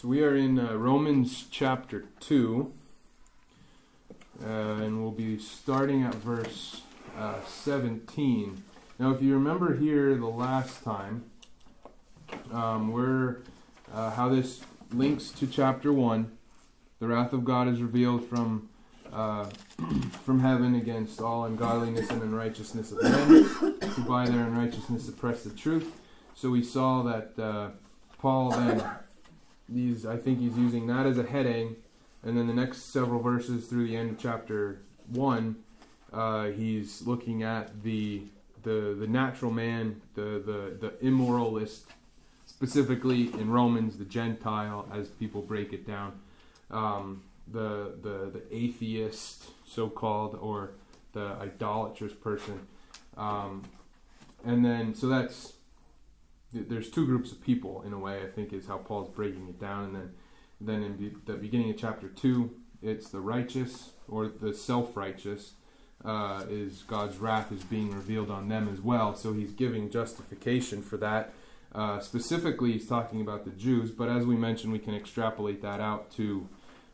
So we are in Romans chapter 2, and we'll be starting at verse 17. Now, if you remember here the last time, how this links to chapter 1. The wrath of God is revealed from heaven against all ungodliness and unrighteousness of men, who by their unrighteousness suppress the truth. So we saw that Paul then, I think he's using that as a heading, and then the next several verses through the end of chapter 1, he's looking at the natural man, the immoralist, specifically in Romans, the Gentile, as people break it down, the atheist, so-called, or the idolatrous person, and then there's two groups of people in a way, I think, is how Paul's breaking it down. And then in the beginning of chapter 2, it's the righteous or the self-righteous, is God's wrath is being revealed on them as well. So he's giving justification for that. Specifically, he's talking about the Jews, but as we mentioned, we can extrapolate that out to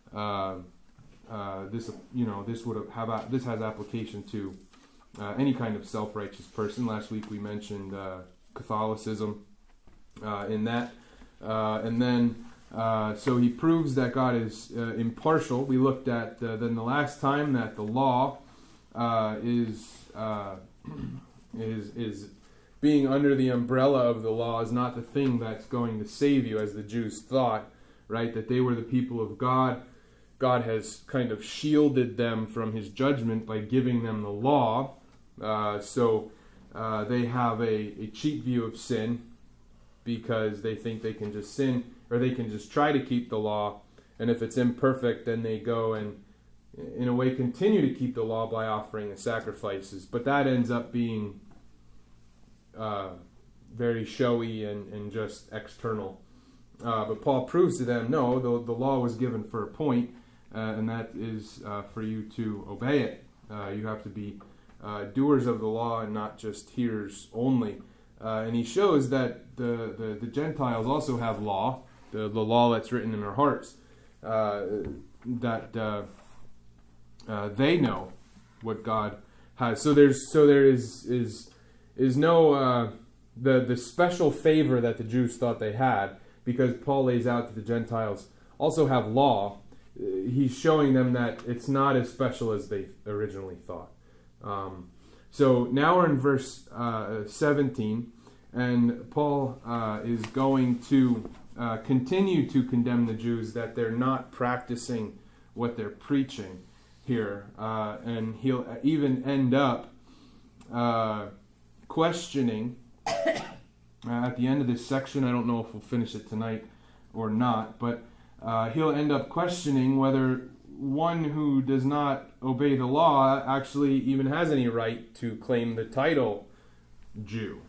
this. This has application to any kind of self-righteous person. Last week we mentioned Catholicism in that, and then so he proves that God is impartial. We looked at then the last time that the law is being under the umbrella of the law is not the thing that's going to save you, as the Jews thought, right? That they were the people of God. God has kind of shielded them from his judgment by giving them the law. So they have a cheap view of sin, because they think they can just sin, or they can just try to keep the law, and if it's imperfect, then they go and, in a way, continue to keep the law by offering the sacrifices. But that ends up being very showy and just external. But Paul proves to them, no, the law was given for a point, and that is for you to obey it. You have to be doers of the law and not just hearers only. And he shows that the Gentiles also have law, the law that's written in their hearts, that they know what God has. So there is no the special favor that the Jews thought they had, because Paul lays out that the Gentiles also have law. He's showing them that it's not as special as they originally thought. So now we're in verse 17, and Paul is going to continue to condemn the Jews that they're not practicing what they're preaching here. And he'll even end up questioning at the end of this section. I don't know if we'll finish it tonight or not, but he'll end up questioning whether one who does not obey the law actually even has any right to claim the title Jew.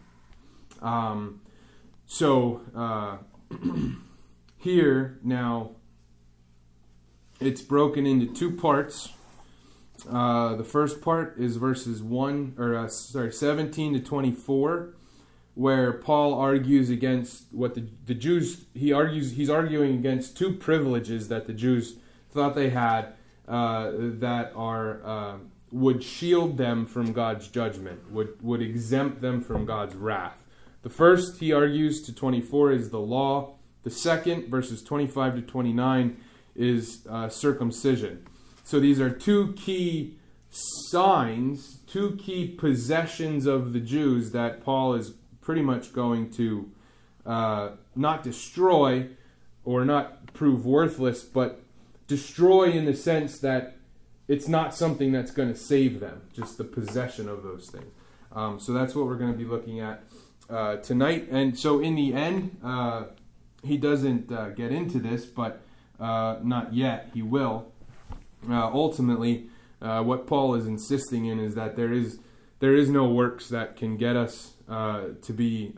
Here now it's broken into two parts. The first part is verses 17 to 24, where Paul argues against what the Jews. He's arguing against two privileges that the Jews thought they had that would shield them from God's judgment, would exempt them from God's wrath. The first, he argues, to 24 is the law. The second, verses 25 to 29, is circumcision. So these are two key signs, two key possessions of the Jews that Paul is pretty much going to not destroy or not prove worthless, but destroy in the sense that it's not something that's going to save them, just the possession of those things. So that's what we're going to be looking at tonight. And so in the end, he doesn't get into this, but not yet. He will. Ultimately, what Paul is insisting in is that there is no works that can get us to be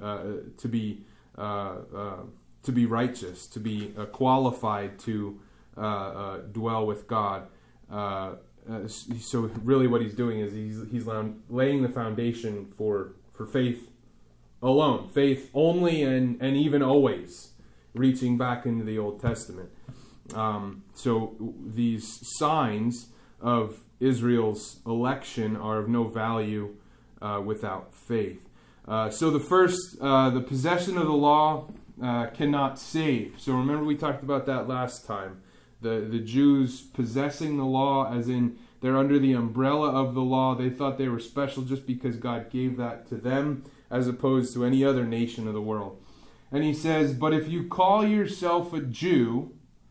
righteous, to be qualified to dwell with God. So really, what he's doing is he's laying the foundation for faith alone, faith only, and even always reaching back into the Old Testament. So these signs of Israel's election are of no value without faith. So the first, the possession of the law cannot save. So remember we talked about that last time. The Jews possessing the law, as in they're under the umbrella of the law. They thought they were special just because God gave that to them, as opposed to any other nation of the world. And he says, but if you call yourself a Jew,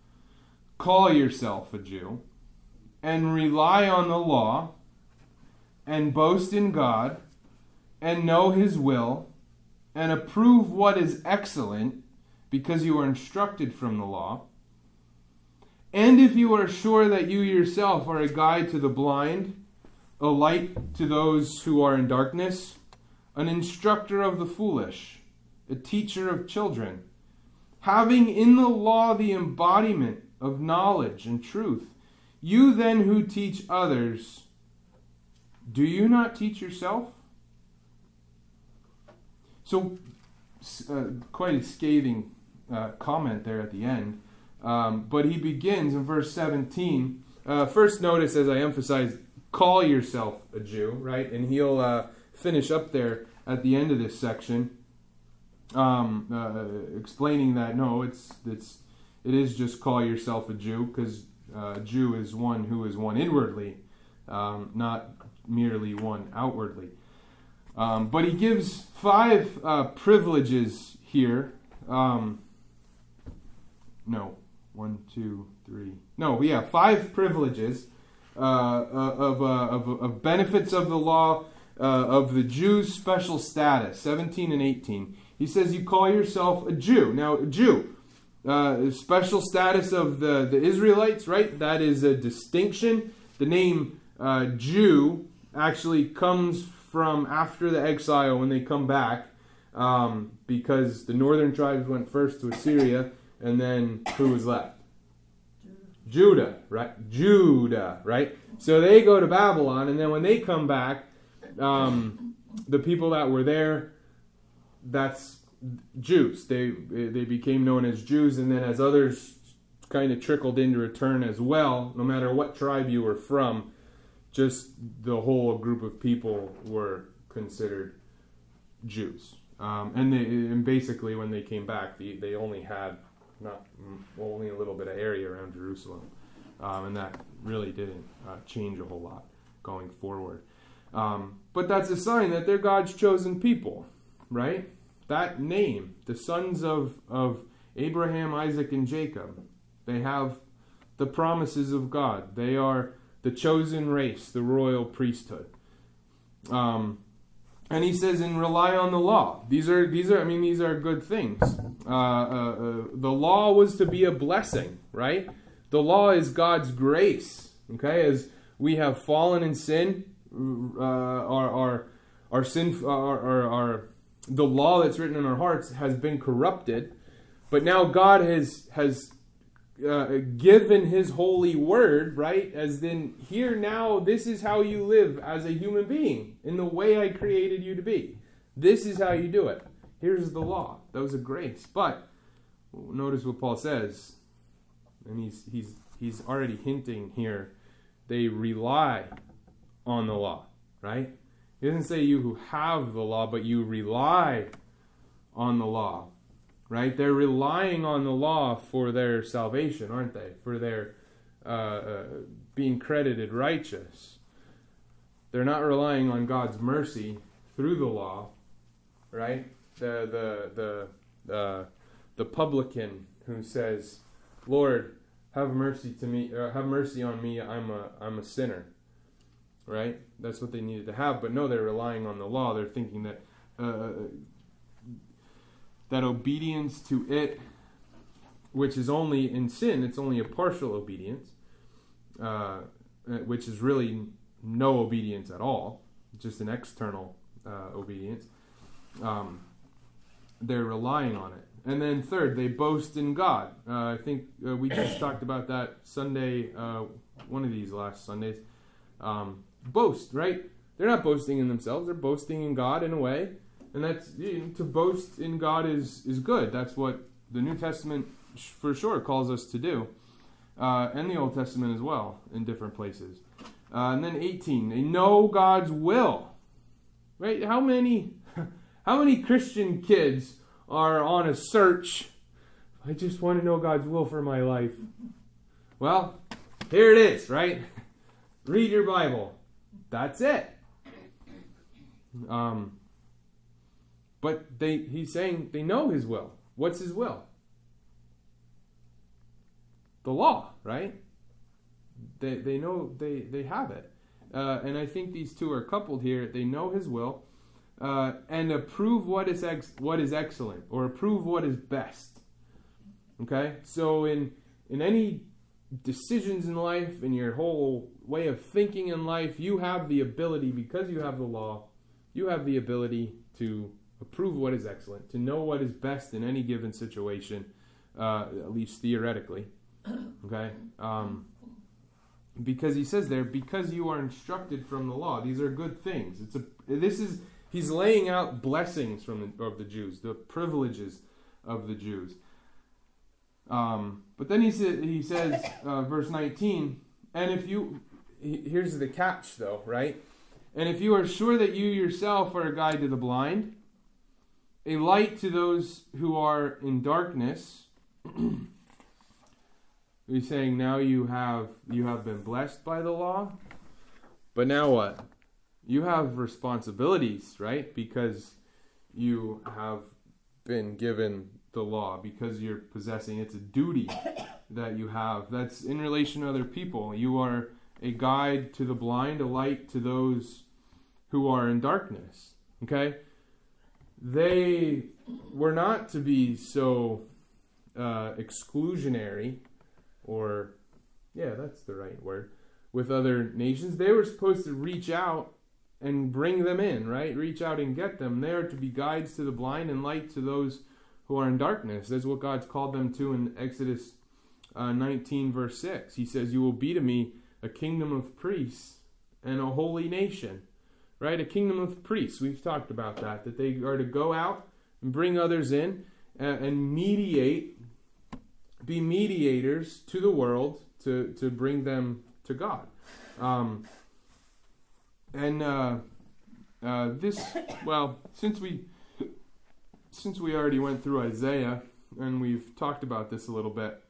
and rely on the law, and boast in God, and know his will, and approve what is excellent, because you are instructed from the law, and if you are sure that you yourself are a guide to the blind, a light to those who are in darkness, an instructor of the foolish, a teacher of children, having in the law the embodiment of knowledge and truth, you then who teach others, do you not teach yourself? So, quite a scathing comment there at the end. But he begins in verse 17. First notice, as I emphasized, call yourself a Jew, right? And he'll finish up there at the end of this section, explaining that no, it is just call yourself a Jew, because a Jew is one who is one inwardly, not merely one outwardly. But he gives 5 privileges here. Five privileges of benefits of the law, of the Jews' special status, 17 and 18. He says you call yourself a Jew. Now, a Jew, special status of the Israelites, right? That is a distinction. The name Jew actually comes from after the exile when they come back, because the northern tribes went first to Assyria, and then who was left? Judah, right? So they go to Babylon, and then when they come back, the people that were there, that's Jews. They became known as Jews, and then as others kind of trickled in to return as well, no matter what tribe you were from, just the whole group of people were considered Jews. And basically when they came back, they only had only a little bit of area around Jerusalem. And that really didn't change a whole lot going forward. But that's a sign that they're God's chosen people, right? That name, the sons of Abraham, Isaac, and Jacob, they have the promises of God. They are the chosen race, the royal priesthood. And he says, and rely on the law. These are good things. The law was to be a blessing, right? The law is God's grace. Okay, as we have fallen in sin, our the law that's written in our hearts has been corrupted, but now God has given His holy word, right? As then here now, this is how you live as a human being in the way I created you to be. This is how you do it. Here's the law. That was a grace. But notice what Paul says, and he's already hinting here. They rely on the law, right? He doesn't say you who have the law, but you rely on the law. Right? They're relying on the law for their salvation, aren't they? For their being credited righteous. They're not relying on God's mercy through the law, right? The publican who says, "Lord, have mercy to me. Have mercy on me. I'm a sinner." Right? That's what they needed to have. But no, they're relying on the law. They're thinking that. That obedience to it, which is only in sin, it's only a partial obedience, which is really no obedience at all, just an external obedience. They're relying on it. And then third, they boast in God. I think we just talked about that Sunday, one of these last Sundays. Boast, right? They're not boasting in themselves, they're boasting in God in a way. And that's, to boast in God is good. That's what the New Testament for sure calls us to do, and the Old Testament as well in different places. And then 18, they know God's will. Right? How many Christian kids are on a search? I just want to know God's will for my life. Well, here it is, right? Read your Bible. That's it. But he's saying they know his will. What's his will? The law, right? They know they have it. And I think these two are coupled here. They know his will and approve what is excellent, or approve what is best. Okay? So in any decisions in life, in your whole way of thinking in life, you have the ability, because you have the law, you have the ability to approve what is excellent, to know what is best in any given situation, at least theoretically. Okay? Because he says there, because you are instructed from the law. These are good things. He's laying out blessings of the Jews, the privileges of the Jews. But then he says, verse 19, here's the catch though, right? And if you are sure that you yourself are a guide to the blind, a light to those who are in darkness, he's saying now you have been blessed by the law, but now what? You have responsibilities, right? Because you have been given the law, because you're possessing. It's a duty that you have. That's in relation to other people. You are a guide to the blind, a light to those who are in darkness. Okay? They were not to be so exclusionary, or, yeah, that's the right word, with other nations. They were supposed to reach out and bring them in, right? Reach out and get them. They are to be guides to the blind and light to those who are in darkness. That's what God's called them to in Exodus 19, verse 6. He says, you will be to me a kingdom of priests and a holy nation. Right? A kingdom of priests. We've talked about that they are to go out and bring others in and be mediators to the world to bring them to God. Since we already went through Isaiah and we've talked about this a little bit,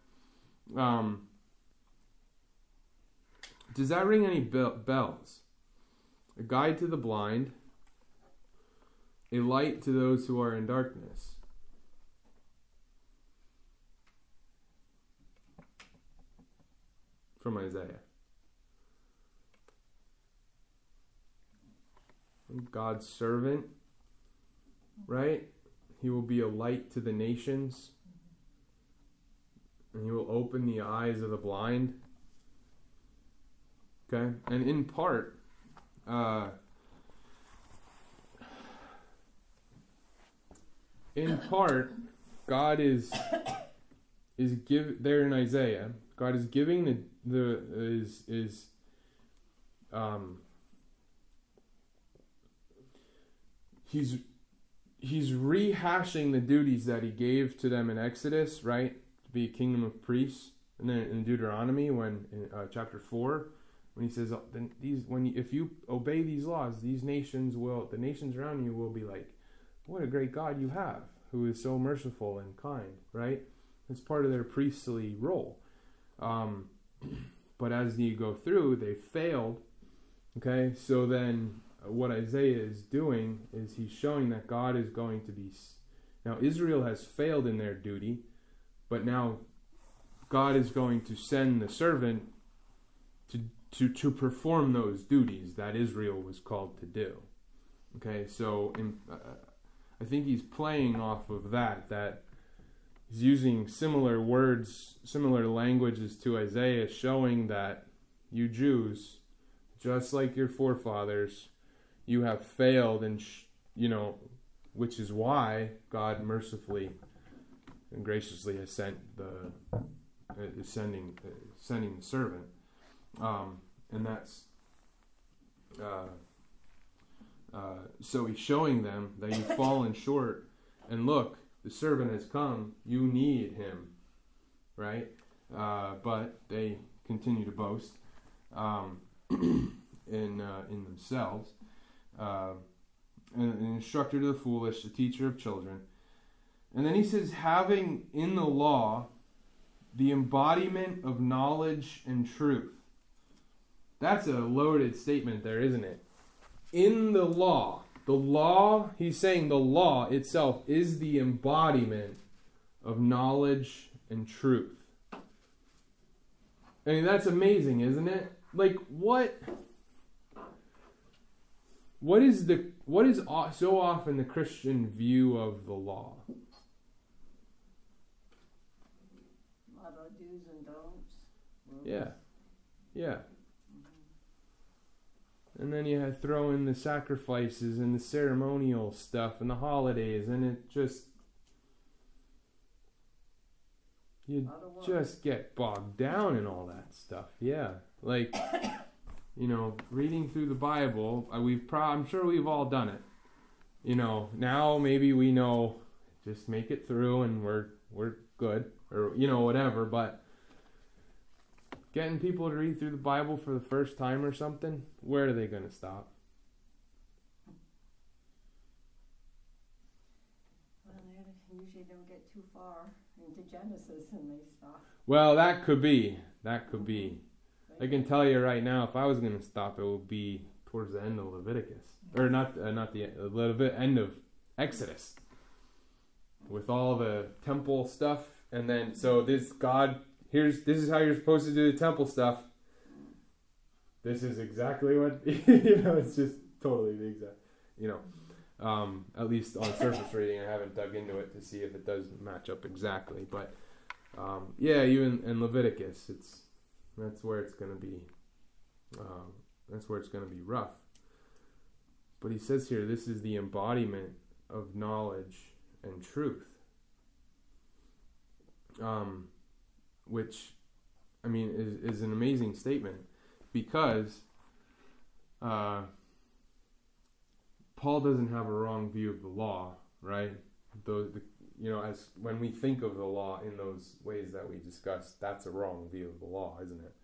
does that ring any bells? A guide to the blind, a light to those who are in darkness. From Isaiah. God's servant, right? He will be a light to the nations, and he will open the eyes of the blind. Okay? And in part, God is there in Isaiah. God is giving He's rehashing the duties that he gave to them in Exodus, right? To be a kingdom of priests, and then in Deuteronomy, when in chapter 4. When he says, if you obey these laws, the nations around you will be like, what a great God you have, who is so merciful and kind, right? It's part of their priestly role. But as you go through, they failed. Okay, so then what Isaiah is doing is he's showing that God is going to be... Now Israel has failed in their duty, but now God is going to send the servant to perform those duties that Israel was called to do. Okay, so I think he's playing off of that he's using similar words, similar languages to Isaiah, showing that you Jews, just like your forefathers, you have failed, and which is why God mercifully and graciously has sent sending the servant. And that's so he's showing them that you've fallen short, and look, the servant has come, you need him, right? But they continue to boast in themselves. An instructor to the foolish, a teacher of children. And then he says, having in the law the embodiment of knowledge and truth. That's a loaded statement there, isn't it? In the law, he's saying the law itself is the embodiment of knowledge and truth. I mean, that's amazing, isn't it? Like, what is so often the Christian view of the law? A lot of do's and don'ts. Yeah. And then you throw in the sacrifices and the ceremonial stuff and the holidays, and it just... You just get bogged down in all that stuff. Yeah. Like, reading through the Bible, I'm sure we've all done it. Now maybe we know, just make it through and we're good, or whatever, but getting people to read through the Bible for the first time or something, where are they going to stop? Well, they usually don't get too far into Genesis and they stop. Well, that could be. I can tell you right now, if I was going to stop, it would be towards the end of Leviticus, or not the end of Exodus, with all the temple stuff, and then this is how you're supposed to do the temple stuff. This is exactly what it's just totally the exact. At least on surface reading, I haven't dug into it to see if it does match up exactly, but even in Leviticus, that's where it's going to be. That's where it's going to be rough. But he says here, this is the embodiment of knowledge and truth. Which, is an amazing statement, because Paul doesn't have a wrong view of the law, right? As when we think of the law in those ways that we discussed, that's a wrong view of the law, isn't it?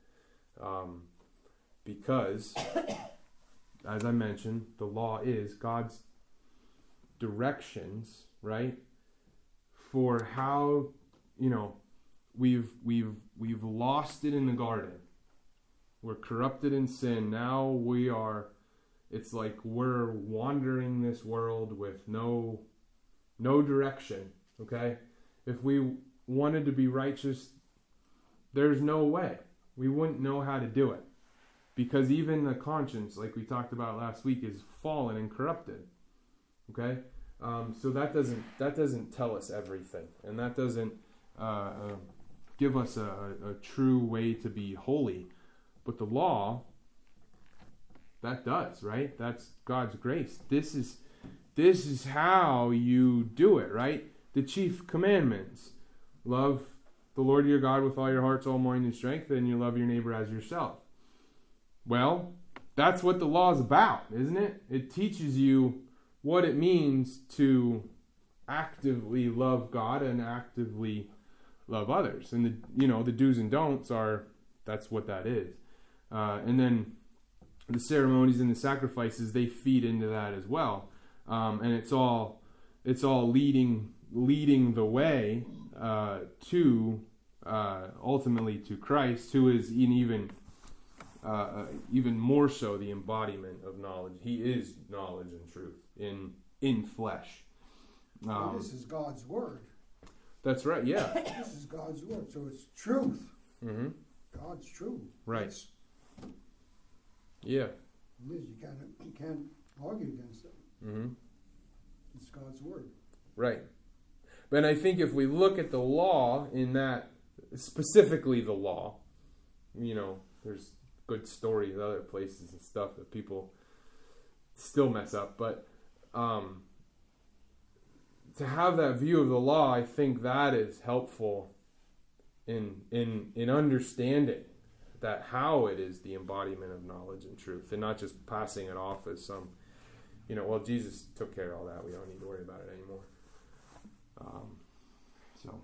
Because, as I mentioned, the law is God's directions, right? For how, we've lost it in the garden. We're corrupted in sin. Now it's like we're wandering this world with no direction, okay? If we wanted to be righteous, there's no way. We wouldn't know how to do it. Because even the conscience, like we talked about last week, is fallen and corrupted. Okay? So that doesn't tell us everything. And that doesn't give us a true way to be holy. But the law, that does, right? That's God's grace. This is how you do it, right? The chief commandments. Love the Lord your God with all your heart, soul, mind, and strength, and you love your neighbor as yourself. Well, that's what the law is about, isn't it? It teaches you what it means to actively love God and actively love others. And the do's and don'ts that's what that is. And then the ceremonies and the sacrifices, they feed into that as well. And it's all leading the way to ultimately to Christ, who is even more so the embodiment of knowledge. He is knowledge and truth in flesh. This is God's word. That's right. Yeah. This is God's word, so it's truth. Mm-hmm. God's truth. Right. Yeah. It is. You can't argue against it. Mm-hmm. It's God's word. Right. But I think if we look at the law in that, specifically the law, there's good stories in other places and stuff that people still mess up. But to have that view of the law, I think that is helpful in understanding that how it is the embodiment of knowledge and truth, and not just passing it off as some, Jesus took care of all that. We don't need to worry about it So,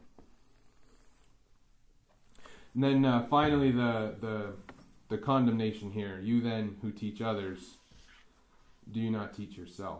and then finally the condemnation here. You then who teach others, do you not teach yourself?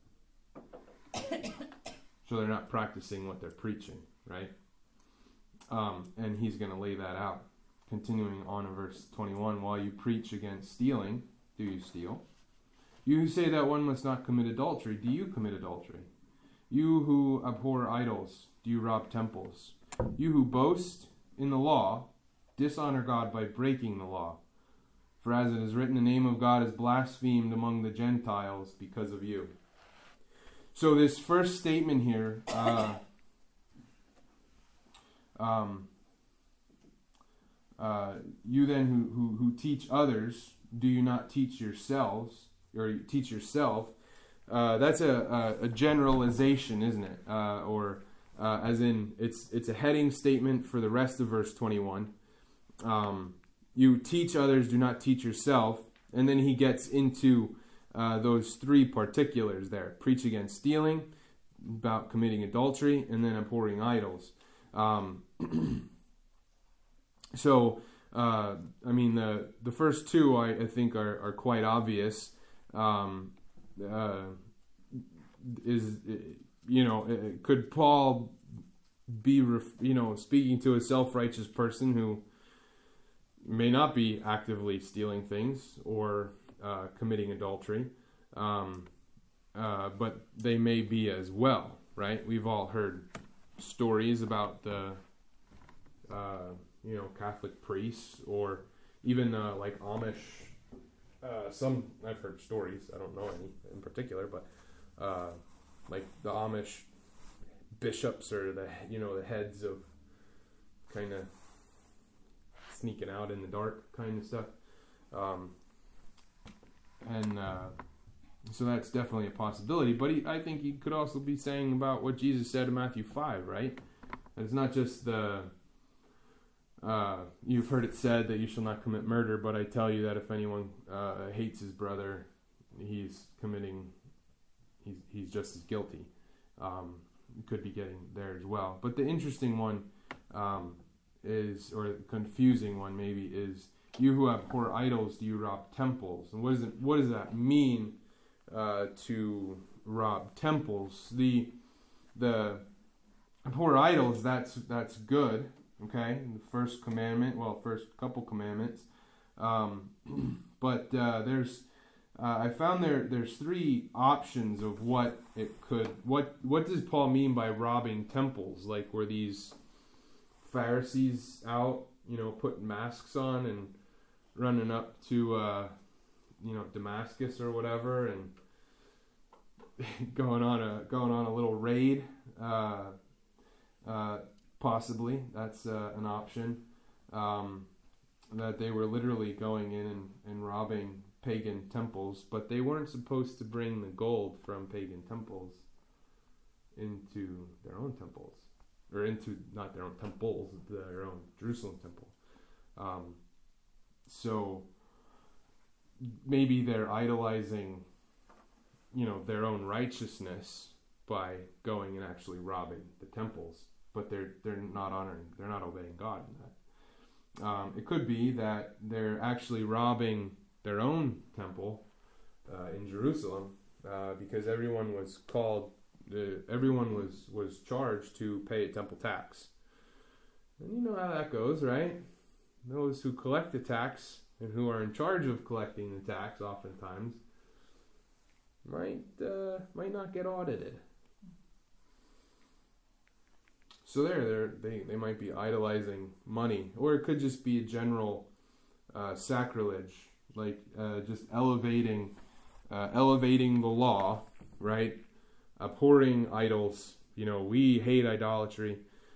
So they're not practicing what they're preaching, right? And he's going to lay that out. Continuing on in verse 21, while you preach against stealing, do you steal? You who say that one must not commit adultery, do you commit adultery? You who abhor idols, do you rob temples? You who boast in the law, dishonor God by breaking the law. For as it is written, the name of God is blasphemed among the Gentiles because of you. So this first statement here, you then who teach others, do you not teach yourselves, or teach yourself? That's a generalization, isn't it? As in, it's a heading statement for the rest of verse 21. You teach others, do not teach yourself. And then he gets into those three particulars there. Preach against stealing, about committing adultery, and then abhorring idols. So, I mean, the first two I think are quite obvious. Could Paul be, speaking to a self-righteous person who may not be actively stealing things or committing adultery, but they may be as well, right? We've all heard stories about the Catholic priests, or even like Amish. Some I've heard stories. I don't know any in particular, but like the Amish bishops or the heads of kind of sneaking out in the dark kind of stuff, so that's definitely a possibility. But I think he could also be saying about what Jesus said in Matthew 5, right? It's not just you've heard it said that you shall not commit murder, but I tell you that if anyone hates his brother, he's just as guilty. Could be getting there as well. But the interesting one is, or the confusing one maybe, is you who abhor idols, do you rob temples? And what does that mean to rob temples? The abhor idols, that's good. Okay, the first commandment, first couple commandments, but there's I found there's three options of what it could. What does Paul mean by robbing temples? Like, were these Pharisees out, putting masks on and running up to Damascus or whatever, and going on a little raid? Possibly, that's an option. That they were literally going in and robbing pagan temples, but they weren't supposed to bring the gold from pagan temples into their own temples, or into, not their own temples, their own Jerusalem temple. So maybe they're idolizing, their own righteousness by going and actually robbing the temples, but they're not obeying God in that. It could be that they're actually robbing their own temple in Jerusalem, because everyone was charged to pay a temple tax. And you know how that goes, right? Those who collect the tax and who are in charge of collecting the tax oftentimes might not get audited. So they might be idolizing money, or it could just be a general sacrilege, like just elevating the law, right? Abhorring idols. We hate idolatry,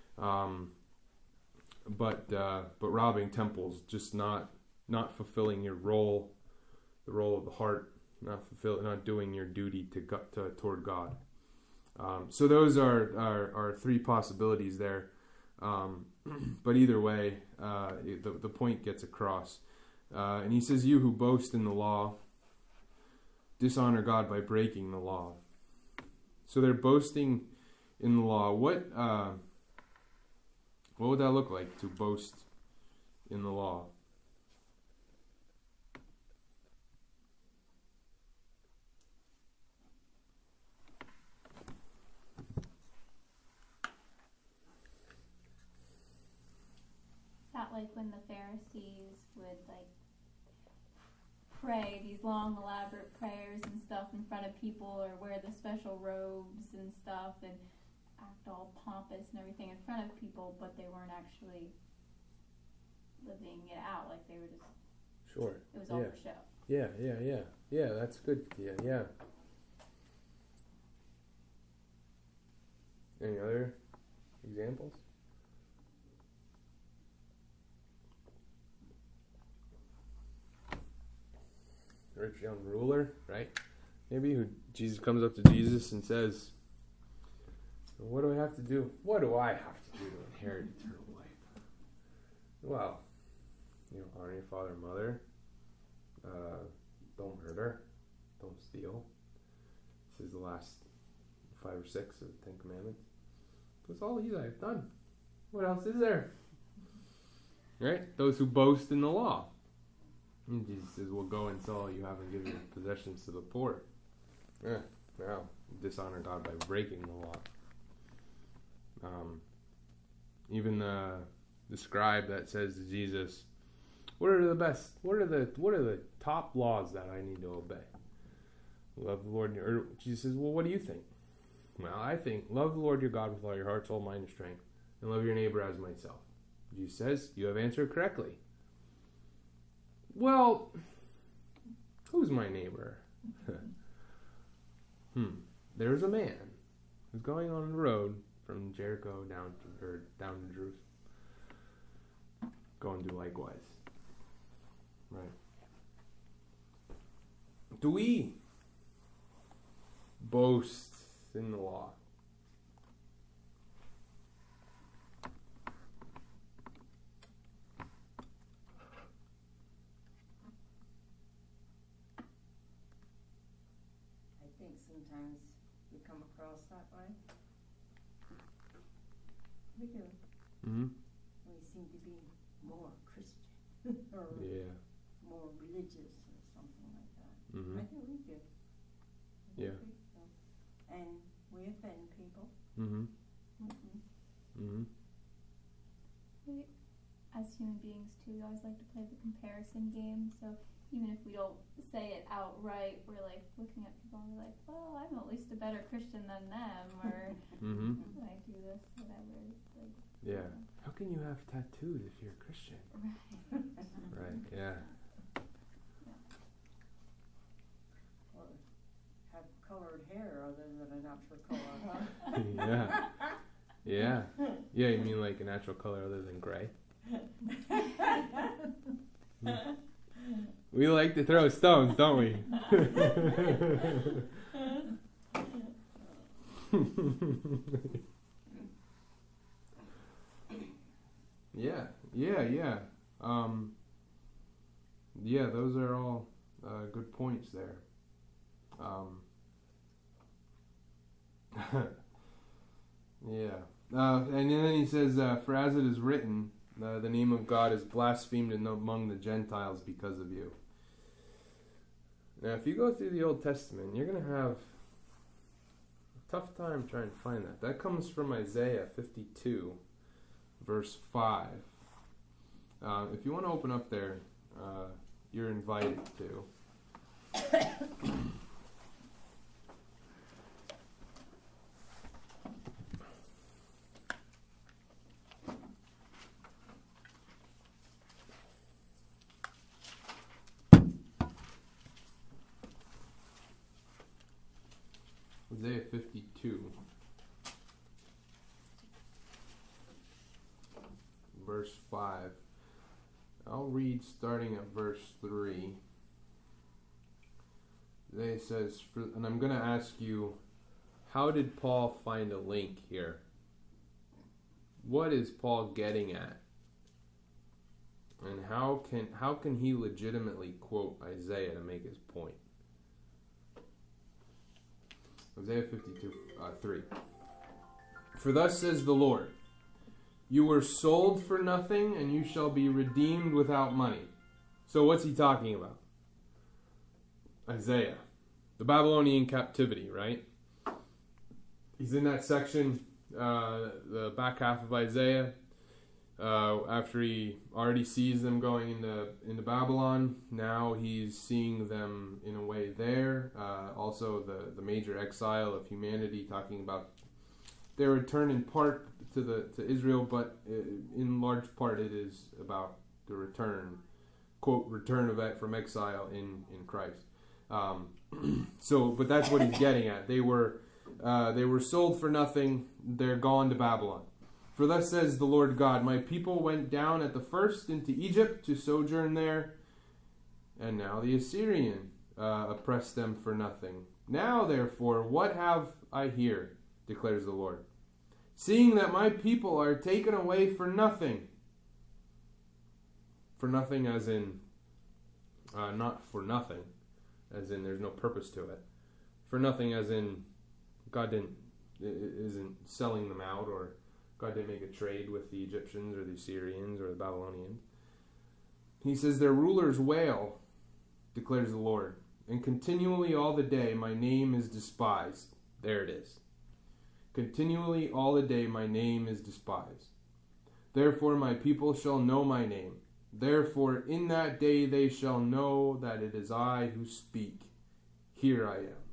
but robbing temples, just not fulfilling your role, the role of the heart, not doing your duty toward God. So those are three possibilities there. But either way, the point gets across. And he says, you who boast in the law, dishonor God by breaking the law. So they're boasting in the law. What would that look like to boast in the law? Is that like when the Pharisees would like pray these long elaborate prayers and stuff in front of people, or wear the special robes and stuff and act all pompous and everything in front of people, but they weren't actually living it out, like they were just, Sure. it was all for show. Yeah, that's good. Yeah. Any other examples? Rich young ruler, right? Maybe who Jesus comes up to Jesus and says, "What do I have to do? What do I have to do to inherit eternal life?" Well, honor your father and mother. Don't murder. Don't steal. This is the last 5 or 6 of the 10 Commandments. That's all these I have done. What else is there? Right? Those who boast in the law. And Jesus says, "Well, go and sell all you have and give your possessions to the poor." Now, dishonor God by breaking the law. Even the scribe that says to Jesus, What are the top laws that I need to obey? Love the Lord. Or Jesus says, "Well, what do you think?" "Well, I think love the Lord your God with all your heart, soul, mind, and strength, and love your neighbor as myself." Jesus says, "You have answered correctly." "Well, who's my neighbor?" There's a man who's going on the road from Jericho down to Jerusalem. Go and do likewise. Right. Do we boast in the law? I think sometimes we come across that way. We do. Mm-hmm. We seem to be more Christian or Yeah. more religious or something like that. Mm-hmm. I think we do. Yeah. And we offend people. Mm-hmm. Mm-mm. Mm-hmm. As human beings too, we always like to play the comparison game, so even if we don't say it outright, we're like looking at people and we're like, well, I'm at least a better Christian than them, or Mm-hmm. I do this, whatever. Like, Yeah. How can you have tattoos if you're a Christian? right. Right. Yeah. Or have colored hair other than a natural color, huh? Yeah. Yeah. Yeah. You mean like a natural color other than gray? We like to throw stones, don't we? Yeah. Yeah, those are all good points there. Yeah. And then he says, "For as it is written, the name of God is blasphemed among the Gentiles because of you." Now, if you go through the Old Testament, you're going to have a tough time trying to find that. That comes from Isaiah 52, verse 5. If you want to open up there, you're invited to. Isaiah 52, verse 5. I'll read starting at verse 3. Isaiah says, and I'm going to ask you, how did Paul find a link here? What is Paul getting at? And how can he legitimately quote Isaiah to make his point? Isaiah 52, 3. For thus says the Lord, you were sold for nothing, and you shall be redeemed without money. So what's he talking about? Isaiah. The Babylonian captivity, right? He's in that section, the back half of Isaiah, after he already sees them going into Babylon. Now he's seeing them in a way there. Also the major exile of humanity, talking about their return in part to Israel, but in large part it is about the return, quote, return from exile in Christ. But that's what he's getting at. They were sold for nothing. They're gone to Babylon. For thus says the Lord God, my people went down at the first into Egypt to sojourn there, and now the Assyrian oppressed them for nothing. Now, therefore, what have I here, declares the Lord? Seeing that my people are taken away for nothing as in, not for nothing, as in there's no purpose to it. For nothing as in God isn't selling them out, or God didn't make a trade with the Egyptians or the Assyrians or the Babylonians. He says, their rulers wail, declares the Lord, and continually all the day my name is despised. There it is. Continually all the day my name is despised. Therefore my people shall know my name. Therefore in that day they shall know that it is I who speak. Here I am.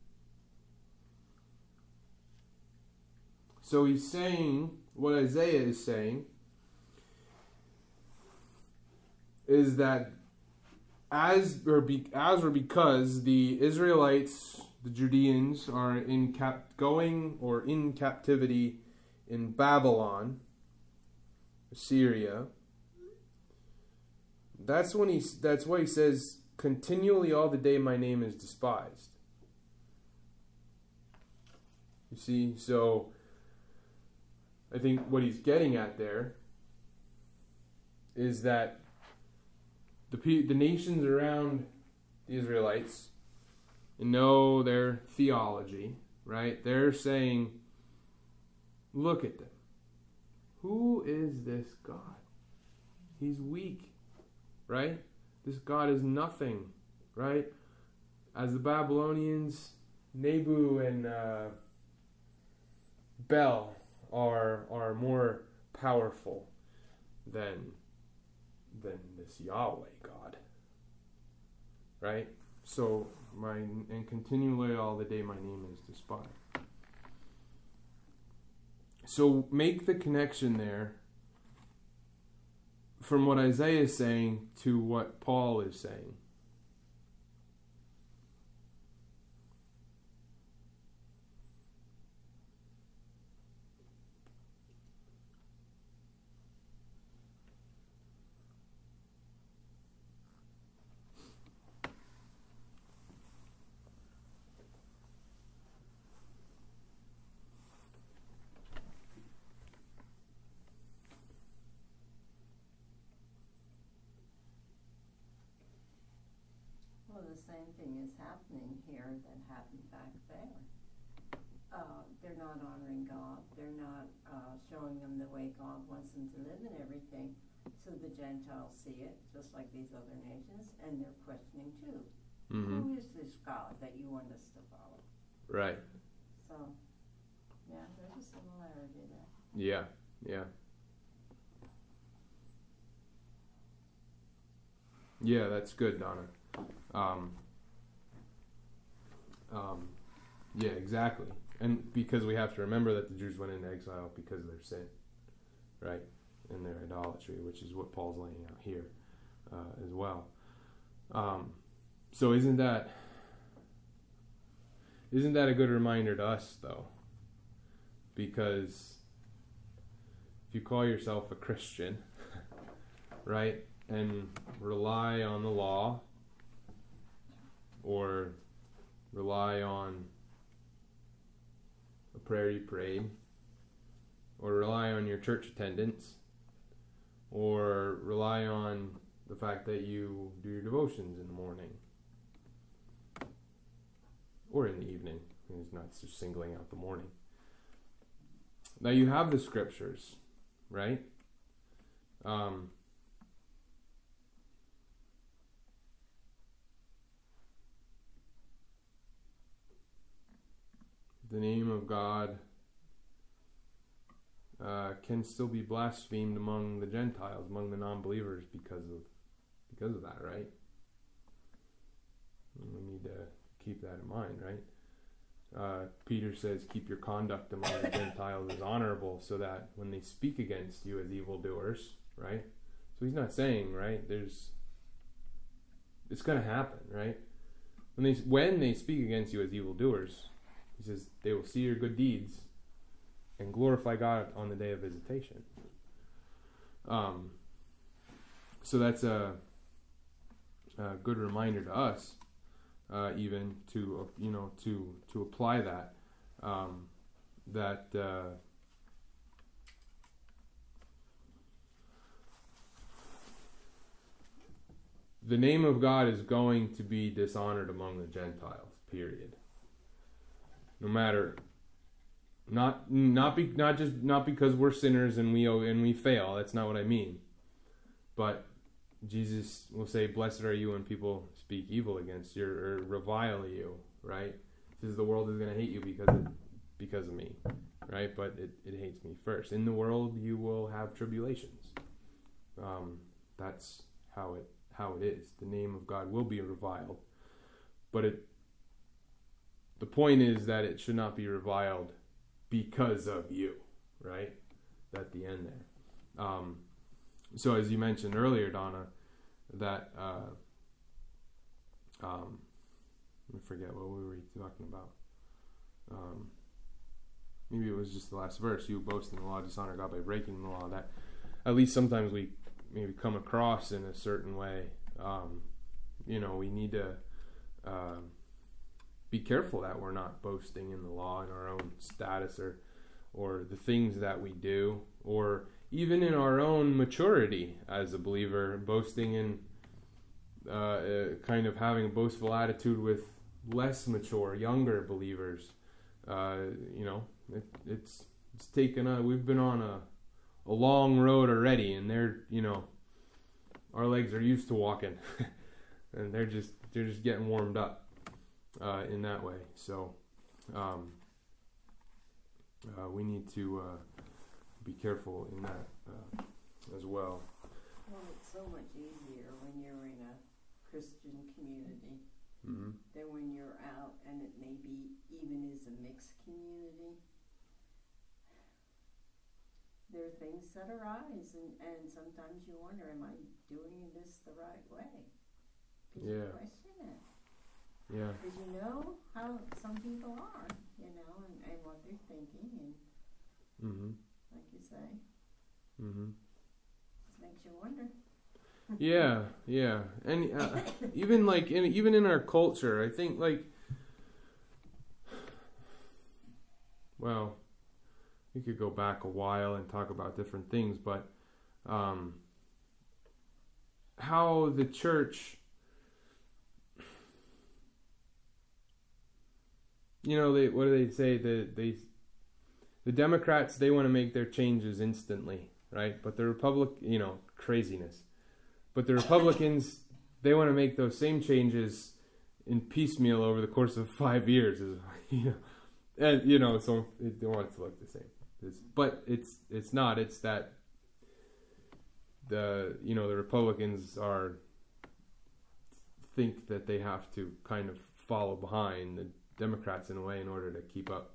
So he's saying, what Isaiah is saying, is that because the Israelites, the Judeans, are in captivity in Babylon, Assyria, that's why he says, continually all the day my name is despised. You see, so I think what he's getting at there is that the nations around the Israelites know their theology, right? They're saying, look at them. Who is this God? He's weak, right? This God is nothing, right? As the Babylonians, Nebu and Bel are more powerful than this Yahweh God, right? So and continually all the day my name is despised. So make the connection there from what Isaiah is saying to what Paul is saying. Well, the same thing is happening here that happened back there. They're not honoring God. They're not showing them the way God wants them to live and everything. So the Gentiles see it, just like these other nations, and they're questioning too. Mm-hmm. Who is this God that you want us to follow? Right. So, yeah, there's a similarity there. Yeah, yeah. Yeah, that's good, Donna. Yeah, exactly. And because we have to remember that the Jews went into exile because of their sin, right? And their idolatry, which is what Paul's laying out here as well. So isn't that a good reminder to us, though? Because if you call yourself a Christian, right, and rely on the law, or rely on a prayer you prayed, or rely on your church attendance, or rely on the fact that you do your devotions in the morning or in the evening. He's not just singling out the morning. Now you have the scriptures, right? The name of God can still be blasphemed among the Gentiles, among the non-believers, because of that, right? And we need to keep that in mind, right? Peter says, "Keep your conduct among the Gentiles as honorable, so that when they speak against you as evildoers," right? So he's not saying, right? It's going to happen, right? When they speak against you as evildoers, he says they will see your good deeds and glorify God on the day of visitation. So that's a good reminder to us, even to to apply that. The name of God is going to be dishonored among the Gentiles. Period. No matter, not because we're sinners and we fail. That's not what I mean. But Jesus will say, "Blessed are you when people speak evil against you or revile you." Right? He says the world is going to hate you because of me. Right? But it hates me first. In the world you will have tribulations. That's how it is. The name of God will be reviled. But the point is that it should not be reviled because of you, right? At the end there. So as you mentioned earlier, Donna, that I forget what we were talking about. Maybe it was just the last verse. You boast in the law, dishonor God by breaking the law. That at least sometimes we maybe come across in a certain way. We need to be careful that we're not boasting in the law in our own status or the things that we do, or even in our own maturity as a believer, boasting in kind of having a boastful attitude with less mature, younger believers. It's taken we've been on a long road already, and they're our legs are used to walking, and they're just getting warmed up in that way. So we need to be careful in that as well. Well, it's so much easier when you're in a Christian community than when you're out and it maybe even is a mixed community. There are things that arise, and sometimes you wonder, am I doing this the right way? Because you question it. Yeah. Because you know how some people are, and what they're thinking, and like you say, it makes you wonder. Yeah, and even in our culture, I think well, we could go back a while and talk about different things, but how the church, what do they say? The Democrats, they want to make their changes instantly, right? But the craziness. But the Republicans, they want to make those same changes in piecemeal over the course of 5 years, and so they want it to look the same. But it's not. It's that the Republicans think that they have to kind of follow behind the Democrats in a way in order to keep up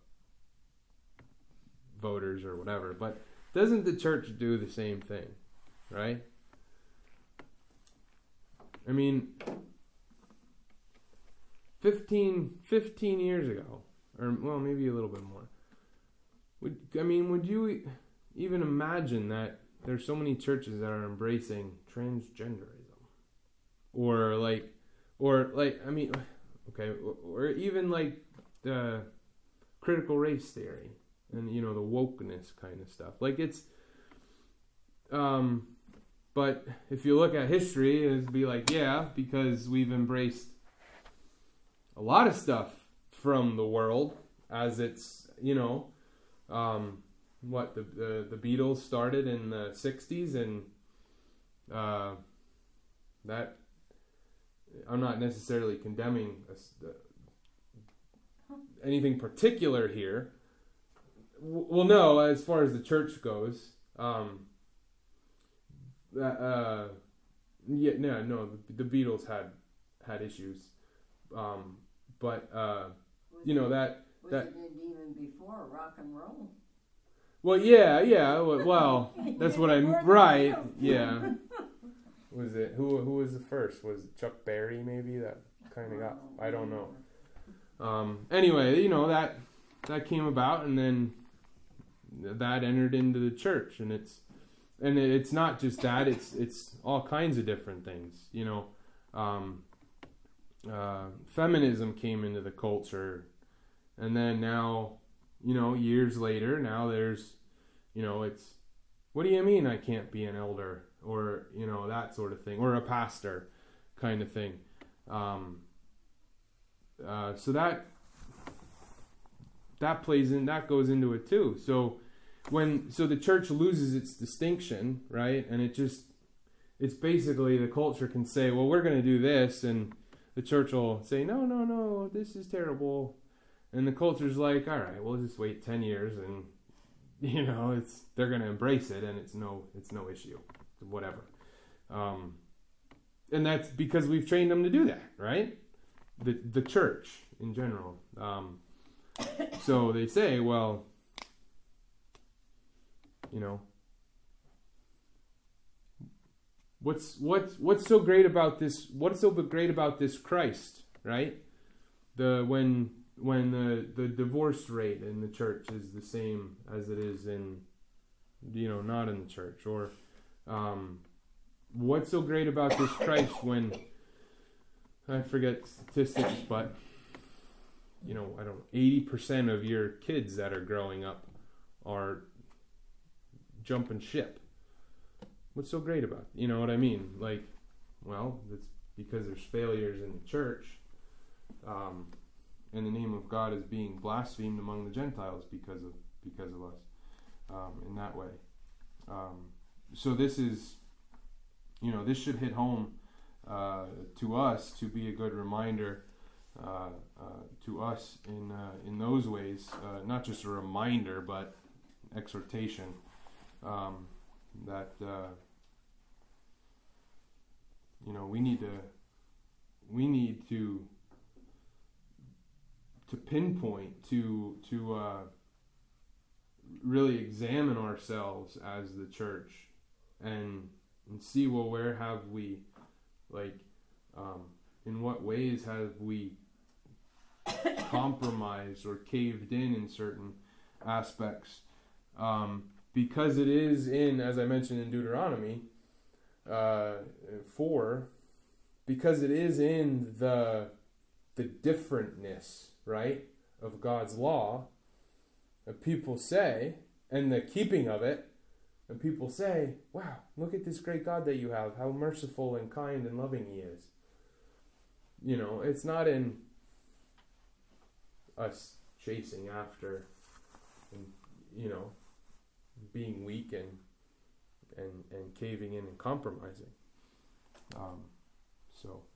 voters or whatever. But doesn't the church do the same thing, right? I mean, 15 years ago, or well, maybe a little bit more. Would you even imagine that there's so many churches that are embracing transgenderism, or even the critical race theory and the wokeness kind of stuff. But if you look at history, it'd be because we've embraced a lot of stuff from the world as it's what the Beatles started in the 60s, and that I'm not necessarily condemning anything particular here. Well, no, as far as the church goes, the Beatles had issues, but you know that. Was it even before rock and roll? Well, yeah. Well, that's what I'm right. Yeah. Was it who was the first? Was it Chuck Berry maybe that kind of got? I don't know. Anyway, you know that came about, and then that entered into the church, and it's not just that. It's all kinds of different things. You know, feminism came into the culture. And then now, you know, years later, now there's, you know, it's, what do you mean I can't be an elder? Or, you know, that sort of thing. Or a pastor kind of thing. So that plays in, that goes into it too. So the church loses its distinction, right? And it's basically the culture can say, well, we're going to do this. And the church will say, no, this is terrible. And the culture's like, all right, we'll just wait 10 years, and you know, they're going to embrace it, and it's no issue, whatever. And that's because we've trained them to do that, right? The church in general. So they say, well, you know, what's so great about this? What's so great about this Christ, right? When the divorce rate in the church is the same as it is in, you know, not in the church, or what's so great about this Christ when, I forget statistics, but you know, I don't know, 80% of your kids that are growing up are jumping ship. What's so great about it? You know what I mean? Like, well, it's because there's failures in the church. And the name of God is being blasphemed among the Gentiles because of us in that way. So this is, you know, this should hit home to us, to be a good reminder to us in those ways, not just a reminder, but exhortation that you know, we need to pinpoint, to really examine ourselves as the church and see, well, where have we, like, in what ways have we compromised or caved in certain aspects, because it is in, as I mentioned in Deuteronomy 4, because it is in the differentness, right, of God's law, that people say, and the keeping of it, and people say, wow, look at this great God that you have, how merciful and kind and loving He is. You know, it's not in us chasing after and, you know, being weak and caving in and compromising. So